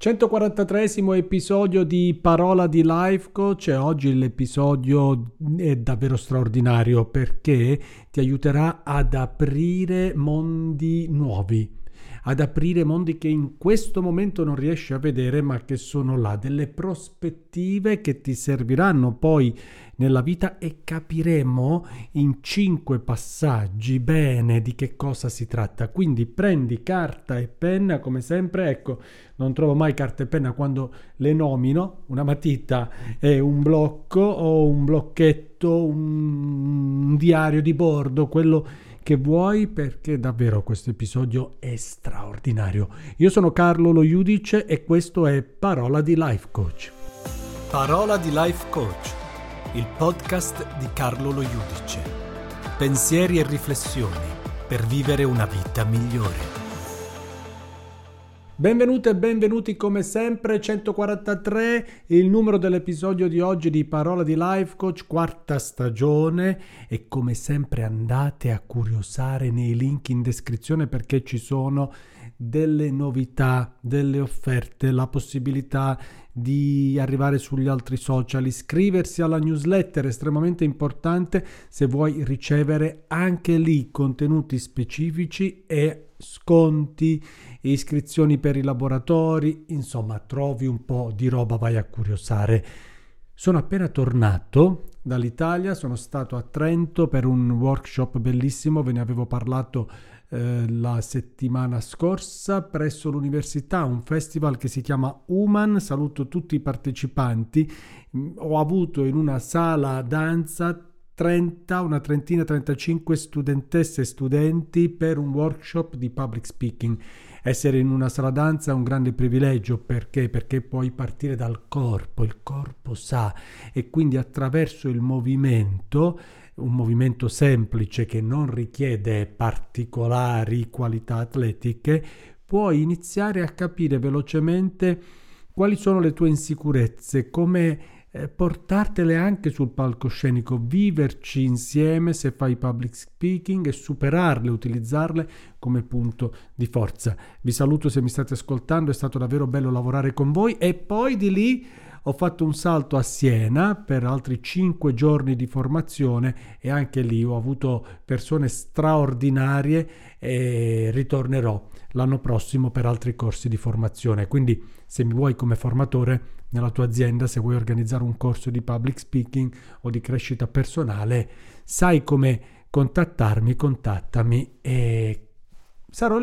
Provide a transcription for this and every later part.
143esimo episodio di Parola di Life Coach e oggi l'episodio è davvero straordinario perché ti aiuterà ad aprire mondi nuovi, ad aprire mondi che in questo momento non riesci a vedere ma che sono là, delle prospettive che ti serviranno poi nella vita e capiremo in 5 passaggi bene di che cosa si tratta. Quindi prendi carta e penna, come sempre, ecco, non trovo mai carta e penna quando le nomino, una matita e un blocco o un blocchetto, un diario di bordo, quello che vuoi, perché davvero questo episodio è straordinario. Io sono Carlo Lo Judice e questo è Parola di Life Coach. Parola di Life Coach, il podcast di Carlo Lo Judice. Pensieri e riflessioni per vivere una vita migliore. Benvenute e benvenuti come sempre, 143, il numero dell'episodio di oggi di Parola di Life Coach, 4ª stagione, e come sempre andate a curiosare nei link in descrizione perché ci sono delle novità, delle offerte, la possibilità di arrivare sugli altri social, iscriversi alla newsletter, estremamente importante se vuoi ricevere anche lì contenuti specifici e sconti, iscrizioni per i laboratori, insomma trovi un po' di roba, vai a curiosare. Sono appena tornato dall'Italia, sono stato a Trento per un workshop bellissimo, ve ne avevo parlato la settimana scorsa presso l'università, un festival che si chiama Human. Saluto tutti i partecipanti. Ho avuto in una sala danza 35 studentesse e studenti per un workshop di public speaking. Essere in una sala danza è un grande privilegio perché puoi partire dal corpo, il corpo sa, e quindi attraverso il movimento, un movimento semplice che non richiede particolari qualità atletiche, puoi iniziare a capire velocemente quali sono le tue insicurezze, come portartele anche sul palcoscenico, viverci insieme se fai public speaking e superarle, utilizzarle come punto di forza. Vi saluto se mi state ascoltando, è stato davvero bello lavorare con voi e poi di lì ho fatto un salto a Siena per altri 5 giorni di formazione e anche lì ho avuto persone straordinarie e ritornerò l'anno prossimo per altri corsi di formazione. Quindi se mi vuoi come formatore nella tua azienda, se vuoi organizzare un corso di public speaking o di crescita personale, sai come contattarmi, contattami e sarò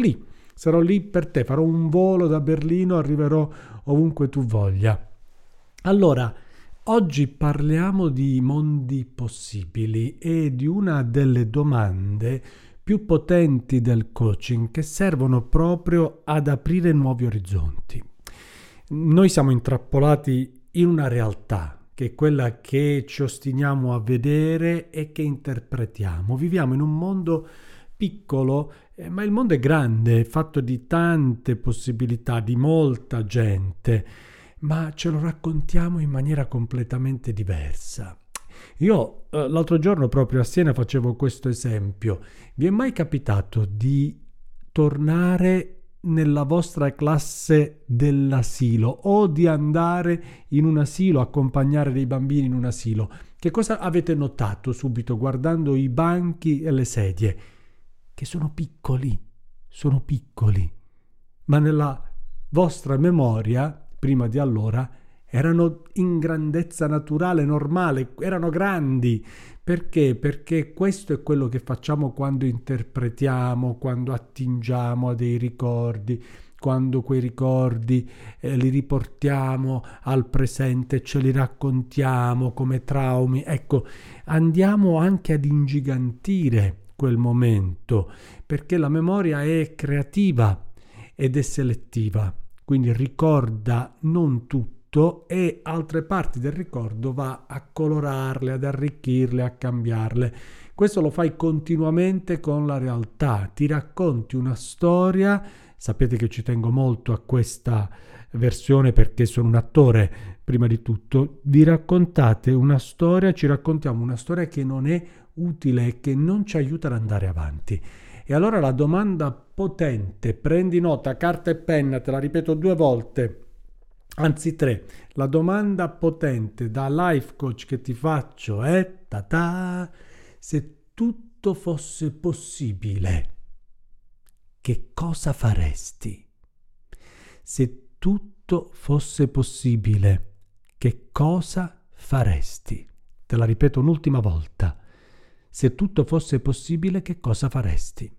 lì per te, farò un volo da Berlino, arriverò ovunque tu voglia. Allora, oggi parliamo di mondi possibili e di una delle domande più potenti del coaching che servono proprio ad aprire nuovi orizzonti. Noi siamo intrappolati in una realtà che è quella che ci ostiniamo a vedere e che interpretiamo. Viviamo in un mondo piccolo, ma il mondo è grande, è fatto di tante possibilità, di molta gente, ma ce lo raccontiamo in maniera completamente diversa. Io l'altro giorno proprio a Siena facevo questo esempio. Vi è mai capitato di tornare nella vostra classe dell'asilo o di andare in un asilo, accompagnare dei bambini in un asilo? Che cosa avete notato subito guardando i banchi e le sedie? Che sono piccoli, ma nella vostra memoria prima di allora erano in grandezza naturale, normale, erano grandi. Perché? Perché questo è quello che facciamo quando interpretiamo, quando attingiamo a dei ricordi, quando quei ricordi li riportiamo al presente, ce li raccontiamo come traumi. Ecco, andiamo anche ad ingigantire quel momento, perché la memoria è creativa ed è selettiva. Quindi ricorda non tutto e altre parti del ricordo va a colorarle, ad arricchirle, a cambiarle. Questo lo fai continuamente con la realtà. Ti racconti una storia, sapete che ci tengo molto a questa versione perché sono un attore prima di tutto. Vi raccontate una storia, ci raccontiamo una storia che non è utile e che non ci aiuta ad andare avanti. E allora la domanda potente, prendi nota, carta e penna, te la ripeto 2 volte, Anzi 3. La domanda potente da life coach che ti faccio è se tutto fosse possibile, che cosa faresti? Se tutto fosse possibile, che cosa faresti? Te la ripeto un'ultima volta. Se tutto fosse possibile, che cosa faresti?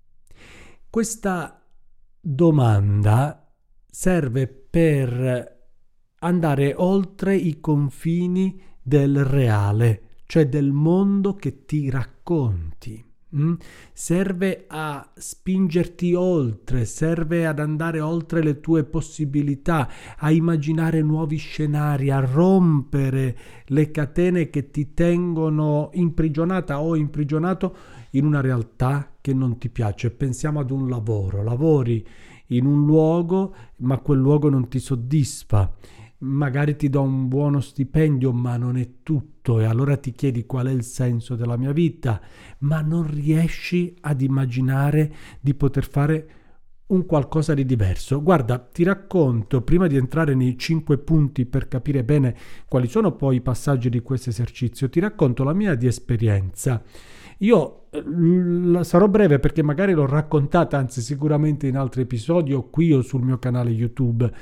Questa domanda serve per andare oltre i confini del reale, cioè del mondo che ti racconti. Serve a spingerti oltre, serve ad andare oltre le tue possibilità, a immaginare nuovi scenari, a rompere le catene che ti tengono imprigionata o imprigionato in una realtà che non ti piace. Pensiamo ad un lavoro, lavori in un luogo ma quel luogo non ti soddisfa. Magari ti do un buono stipendio, ma non è tutto, e allora ti chiedi qual è il senso della mia vita, ma non riesci ad immaginare di poter fare un qualcosa di diverso. Guarda, ti racconto, prima di entrare nei 5 punti per capire bene quali sono poi i passaggi di questo esercizio, ti racconto la mia di esperienza. Io sarò breve perché magari l'ho raccontata, anzi sicuramente in altri episodi o qui o sul mio canale YouTube.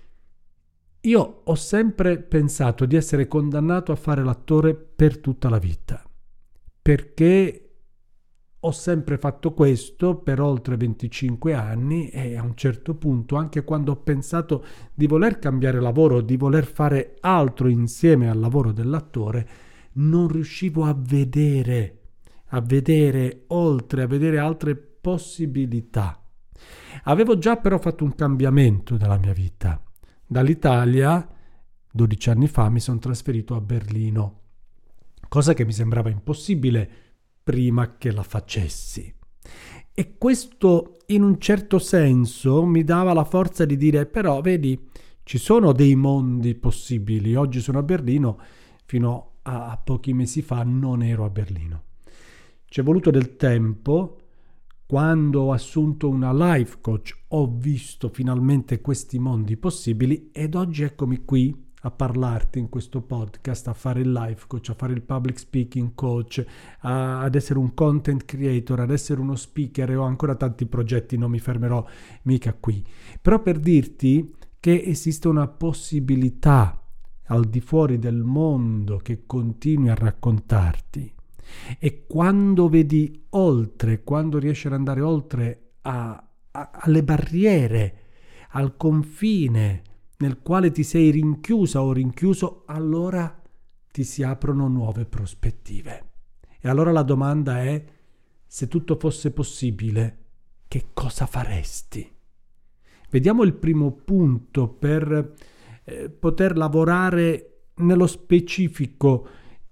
Io ho sempre pensato di essere condannato a fare l'attore per tutta la vita, perché ho sempre fatto questo per oltre 25 anni e a un certo punto, anche quando ho pensato di voler cambiare lavoro, di voler fare altro insieme al lavoro dell'attore, non riuscivo a vedere oltre, a vedere altre possibilità. Avevo già però fatto un cambiamento nella mia vita. Dall'Italia, 12 anni fa, mi sono trasferito a Berlino, cosa che mi sembrava impossibile prima che la facessi. E questo, in un certo senso, mi dava la forza di dire, però, vedi, ci sono dei mondi possibili. Oggi sono a Berlino, fino a pochi mesi fa non ero a Berlino. Ci è voluto del tempo. Quando ho assunto una life coach ho visto finalmente questi mondi possibili ed oggi eccomi qui a parlarti in questo podcast, a fare il life coach, a fare il public speaking coach, ad essere un content creator, ad essere uno speaker, e ho ancora tanti progetti, non mi fermerò mica qui. Però per dirti che esiste una possibilità al di fuori del mondo che continui a raccontarti. E quando vedi oltre, quando riesci ad andare oltre alle barriere, al confine nel quale ti sei rinchiusa o rinchiuso, allora ti si aprono nuove prospettive. E allora la domanda è: se tutto fosse possibile, che cosa faresti? Vediamo il primo punto per poter lavorare nello specifico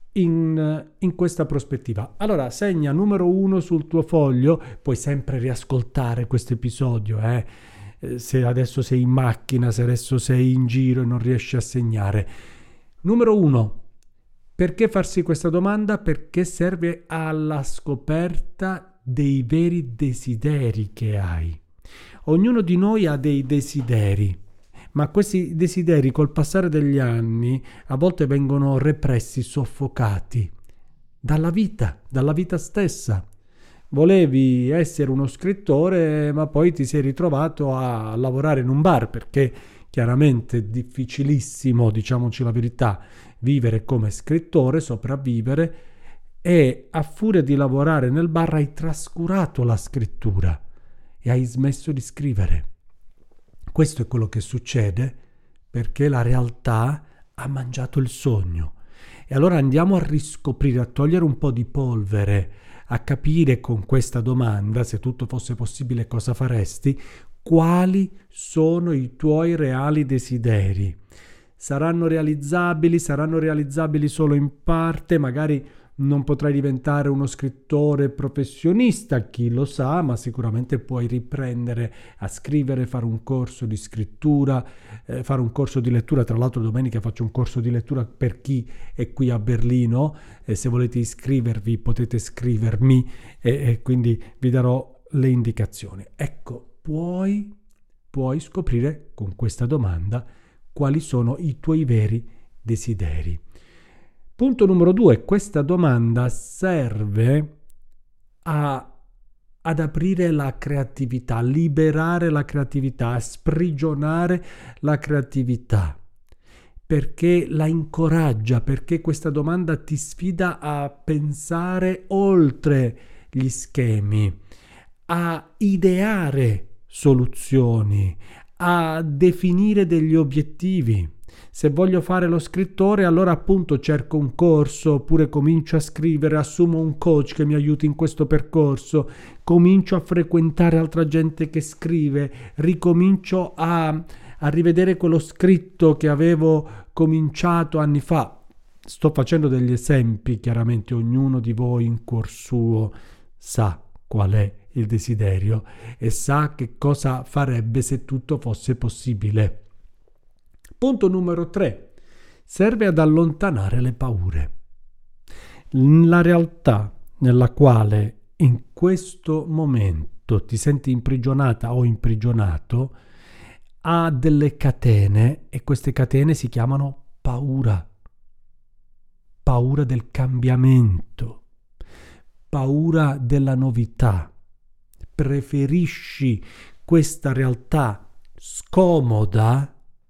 in questa prospettiva. Allora, segna numero 1 sul tuo foglio, puoi sempre riascoltare questo episodio, se adesso sei in macchina, se adesso sei in giro e non riesci a segnare. Numero 1, perché farsi questa domanda? Perché serve alla scoperta dei veri desideri che hai. Ognuno di noi ha dei desideri, ma questi desideri col passare degli anni a volte vengono repressi, soffocati dalla vita stessa. Volevi essere uno scrittore, ma poi ti sei ritrovato a lavorare in un bar, perché chiaramente è difficilissimo, diciamoci la verità, vivere come scrittore, sopravvivere, e a furia di lavorare nel bar hai trascurato la scrittura e hai smesso di scrivere. Questo è quello che succede perché la realtà ha mangiato il sogno. E allora andiamo a riscoprire, a togliere un po' di polvere, a capire con questa domanda, se tutto fosse possibile cosa faresti, quali sono i tuoi reali desideri. Saranno realizzabili solo in parte, magari non potrai diventare uno scrittore professionista, chi lo sa, ma sicuramente puoi riprendere a scrivere, fare un corso di scrittura, fare un corso di lettura. Tra l'altro domenica faccio un corso di lettura per chi è qui a Berlino, se volete iscrivervi potete scrivermi e quindi vi darò le indicazioni. Ecco, puoi scoprire con questa domanda quali sono i tuoi veri desideri. Punto numero 2, questa domanda serve ad aprire la creatività, liberare la creatività, sprigionare la creatività, perché la incoraggia, perché questa domanda ti sfida a pensare oltre gli schemi, a ideare soluzioni, a definire degli obiettivi. Se voglio fare lo scrittore, allora appunto cerco un corso, oppure comincio a scrivere, assumo un coach che mi aiuti in questo percorso, comincio a frequentare altra gente che scrive, ricomincio a rivedere quello scritto che avevo cominciato anni fa. Sto facendo degli esempi, chiaramente ognuno di voi in cuor suo sa qual è il desiderio e sa che cosa farebbe se tutto fosse possibile. Punto numero 3. Serve ad allontanare le paure. La realtà nella quale in questo momento ti senti imprigionata o imprigionato ha delle catene e queste catene si chiamano paura. Paura del cambiamento, paura della novità. Preferisci questa realtà scomoda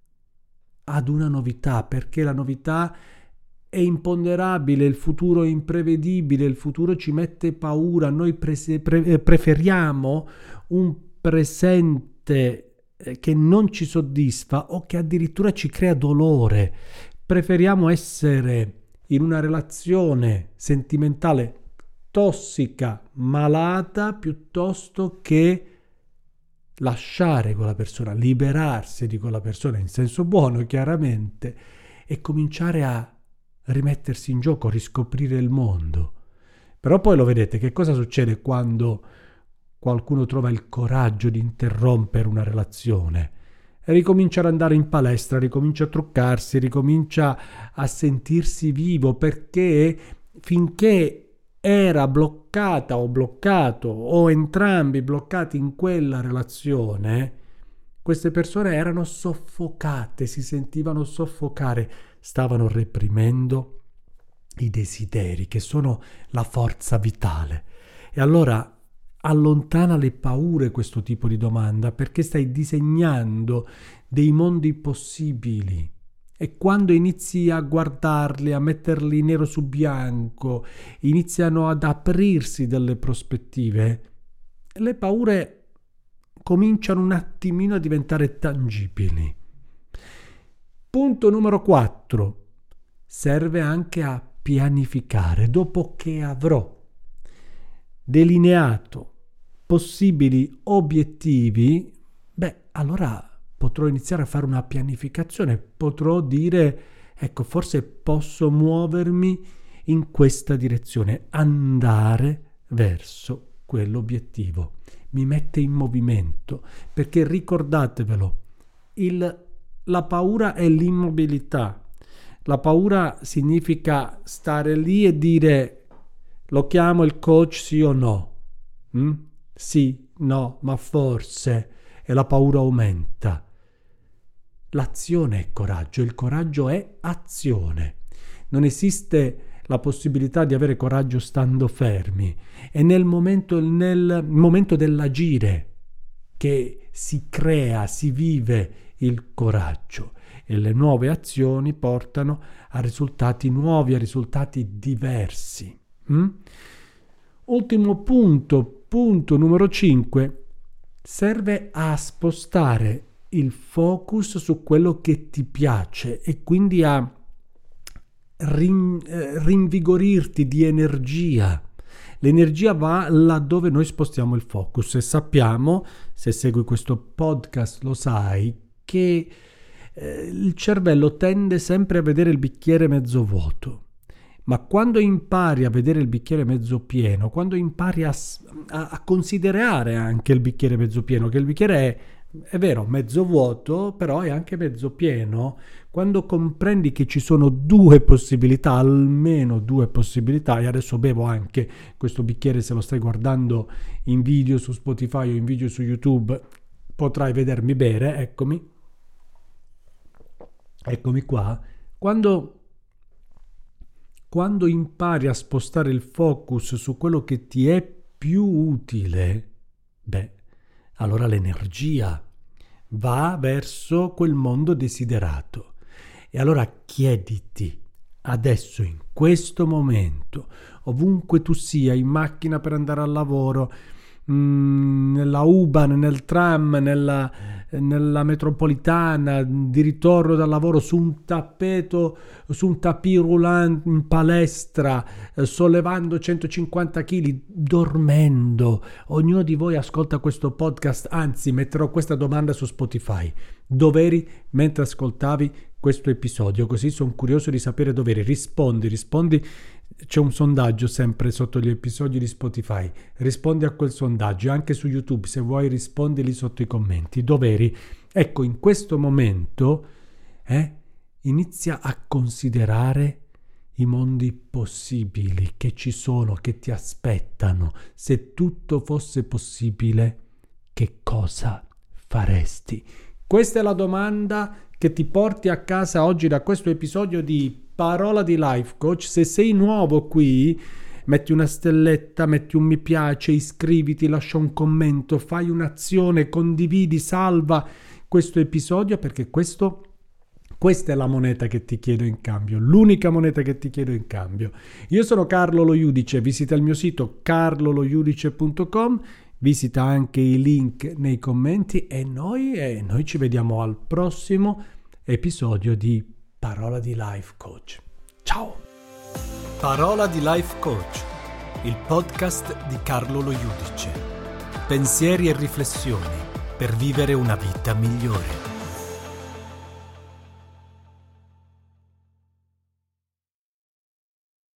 ad una novità, perché la novità è imponderabile, il futuro è imprevedibile, il futuro ci mette paura. Noi preferiamo un presente che non ci soddisfa o che addirittura ci crea dolore. Preferiamo essere in una relazione sentimentale tossica, malata, piuttosto che lasciare quella persona, liberarsi di quella persona in senso buono chiaramente e cominciare a rimettersi in gioco, riscoprire il mondo. Però poi lo vedete, che cosa succede quando qualcuno trova il coraggio di interrompere una relazione e ricomincia ad andare in palestra, ricomincia a truccarsi, ricomincia a sentirsi vivo, perché finché era bloccata o bloccato o entrambi bloccati in quella relazione, queste persone erano soffocate, si sentivano soffocare, stavano reprimendo i desideri che sono la forza vitale. E allora allontana le paure questo tipo di domanda, perché stai disegnando dei mondi possibili. E quando inizi a guardarli, a metterli nero su bianco, iniziano ad aprirsi delle prospettive, le paure cominciano un attimino a diventare tangibili. Punto numero 4. Serve anche a pianificare. Dopo che avrò delineato possibili obiettivi, allora potrò iniziare a fare una pianificazione, potrò dire, ecco, forse posso muovermi in questa direzione, andare verso quell'obiettivo. Mi mette in movimento, perché ricordatevelo, la paura è l'immobilità. La paura significa stare lì e dire, lo chiamo il coach sì o no? Sì, no, ma forse, e la paura aumenta. L'azione è coraggio, il coraggio è azione. Non esiste la possibilità di avere coraggio stando fermi. È nel momento dell'agire che si crea, si vive il coraggio, e le nuove azioni portano a risultati nuovi, a risultati diversi. Ultimo punto numero 5, serve a spostare il focus su quello che ti piace e quindi a rinvigorirti di energia. L'energia va laddove noi spostiamo il focus, e sappiamo, se segui questo podcast lo sai, che il cervello tende sempre a vedere il bicchiere mezzo vuoto. Ma quando impari a vedere il bicchiere mezzo pieno, quando impari a considerare anche il bicchiere mezzo pieno, che il bicchiere è vero, mezzo vuoto, però è anche mezzo pieno, quando comprendi che ci sono due possibilità, almeno due possibilità, e adesso bevo anche questo bicchiere, se lo stai guardando in video su Spotify o in video su YouTube, potrai vedermi bere, eccomi. eccomi qua, quando impari a spostare il focus su quello che ti è più utile, allora l'energia va verso quel mondo desiderato. E allora chiediti adesso, in questo momento, ovunque tu sia, in macchina per andare al lavoro, nella U-Bahn, nel tram, nella metropolitana, di ritorno dal lavoro, su un tappeto, su un tapis roulant in palestra, sollevando 150 kg, dormendo. Ognuno di voi ascolta questo podcast, anzi metterò questa domanda su Spotify: dov'eri mentre ascoltavi questo episodio? Così sono curioso di sapere dov'eri. Rispondi. C'è un sondaggio sempre sotto gli episodi di Spotify, rispondi a quel sondaggio. Anche su YouTube, se vuoi, rispondi lì sotto i commenti. Dov'eri? Ecco, in questo momento inizia a considerare i mondi possibili che ci sono, che ti aspettano. Se tutto fosse possibile, che cosa faresti? Questa è la domanda che ti porti a casa oggi da questo episodio di Parola di Life Coach. Se sei nuovo qui, metti una stelletta, metti un mi piace, iscriviti, lascia un commento, fai un'azione, condividi, salva questo episodio, perché questa è la moneta che ti chiedo in cambio, l'unica moneta che ti chiedo in cambio. Io sono Carlo Lo Judice, visita il mio sito carlolojudice.com, visita anche i link nei commenti e noi ci vediamo al prossimo episodio di Parola di Life Coach. Ciao! Parola di Life Coach, il podcast di Carlo Lo Judice. Pensieri e riflessioni per vivere una vita migliore.